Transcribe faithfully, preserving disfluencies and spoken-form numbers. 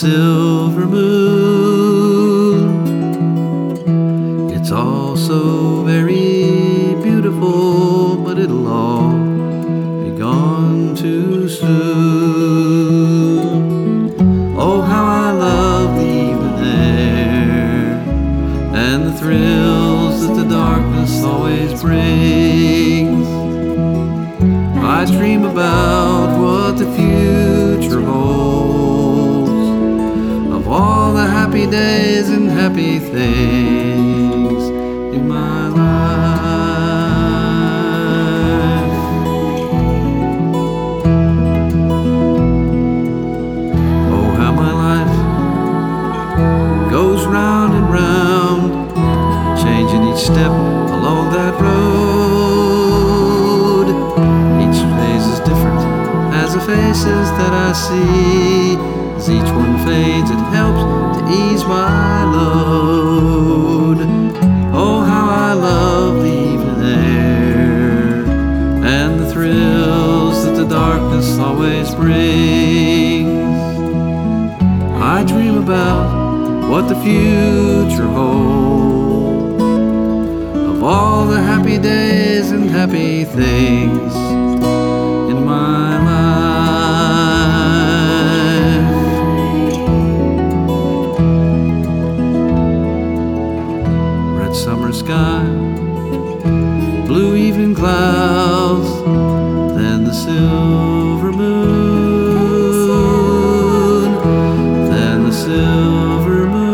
silver moon. It's all so very beautiful, but it'll all be gone too soon. Oh, how I love the evening air and the thrills that the darkness always brings. I dream about what the future holds, of all the happy days and happy things in my life. Oh, how my life goes round and round, changing each step along that road. Each phase is different as the faces that I see. As each one fades, it helps to ease my load. Oh, how I love the evening air and the thrills that the darkness always brings. I dream about what the future holds, of all the happy days and happy things in my life. Red summer sky, blue evening clouds, then the silver moon, then the silver moon.